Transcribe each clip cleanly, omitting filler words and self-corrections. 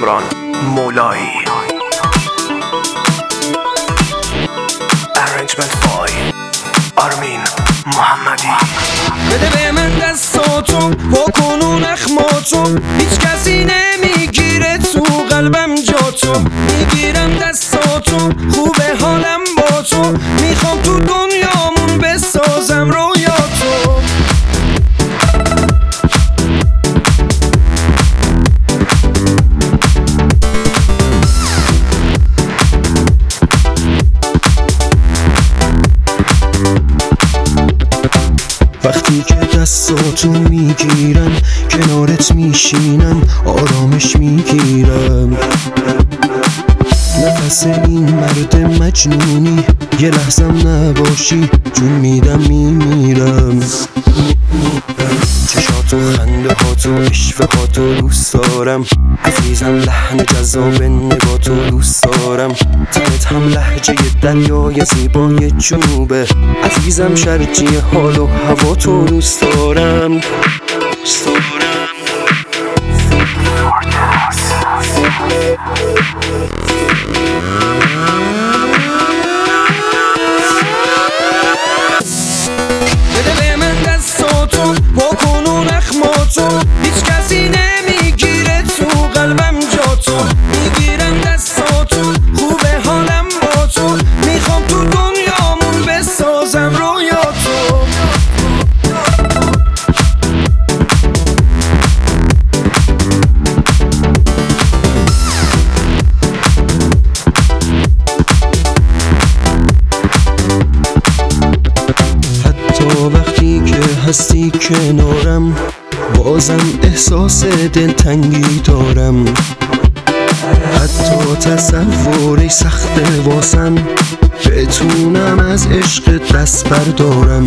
کامران مولایی. Arrangement by آرمین محمدی. بده به من دستاتو با کنون اخماتو، هیچ کسی نمیگیره تو قلبم جاتو. میگیرم دستاتو خوبه حالم با تو، میخوام تو دنیامون بسازم رویاتو. وقتی که دستاتو میگیرم کنارت میشینم آرامش میگیرم. نفس این مرد مجنونی یه لحظم نباشی جون میدم میمیرم. چشاتو خنده هاتو عشوه هاتو دوست دارم عزیزم، لحن جذاب نگاتو دوست دارم. تنت هم لهجه دریای زیبای جنوبه عزیزم، شرجی حال و هوا تو دوست دارم. بده به من دستاتو با کنون اخماتو، هیچ کسی نمیگیره تو قلبم جاتو. میگیرم دستاتو خوبه حالم با تو، میخوام تو دنیامون بسازم رویاتو. وقتی که هستی کنارم بازم احساس دلتنگی دارم. حتی تصورش سخته واسم بتونم از عشق دست بردارم.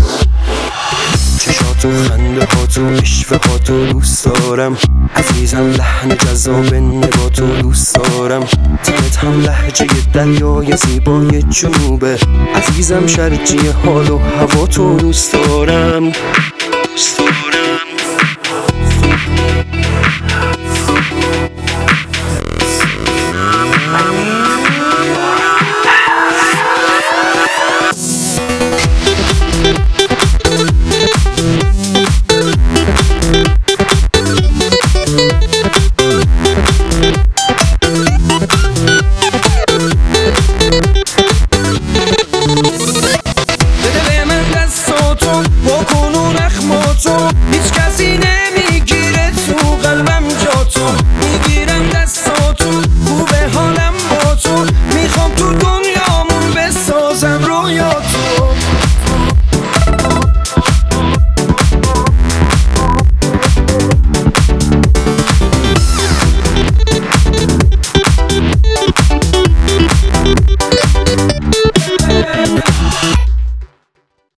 چشاتو خنده هاتو عشوه هاتو دوست دارم عزیزم، لحن جذاب نگاتو دوست دارم. تنت هم لهجه دریای زیبای جنوبه عزیزم، شرجی حال و هوا تو دوست دارم.